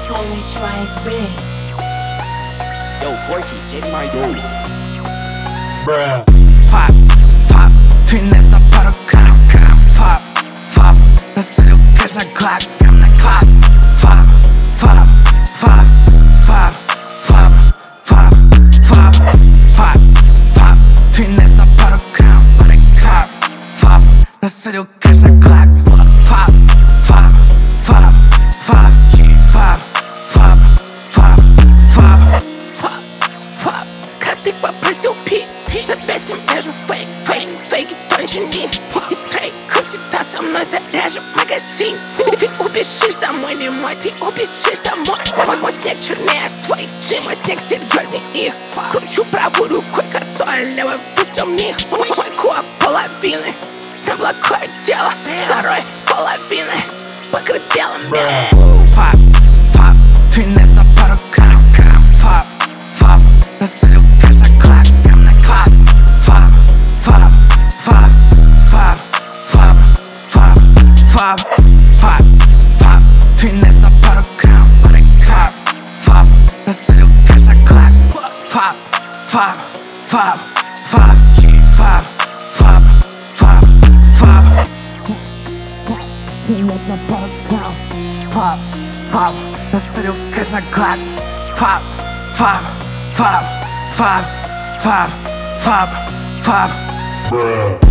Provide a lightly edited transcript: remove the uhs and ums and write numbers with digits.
Switch White Beats. Yo, Cortez, take my dude. Bruh. Pop, pop, finesse na parokam, pop, pop, na serio każda klak, na klak, pop, pop, pop, pop, pop, pop, pop, pop, pop, finesse na parokam, pop, na serio każda klak, pop, pop, pop, pop, pop, pop, pop, pop, pop, pop, cadê pra aparecer o pitch? Se tivesse mesmo fake, tô engenhando. Três crucitação, nós é 10 magazine. O bicho da mãe de morte, o bicho da morte. Mas tem que chorar, mas tem que ser girls em ir. Curtiu pra buru, cueca só, leva pro seu mir. Com a pola vila, tabla cordela. Garói, pola vila, banca dela, pop, pop, finesse na parocam, pop, pop, na sério, casa clack. Pop, pop, pop, finesse na parocam, pop, na sério casa clack. Pop, pop, pop, pop, pop, pop, pop, pop. Finesse na parocam, pop, pop, na sério casa clack. Pop, pop, pop, pop, pop, pop, pop.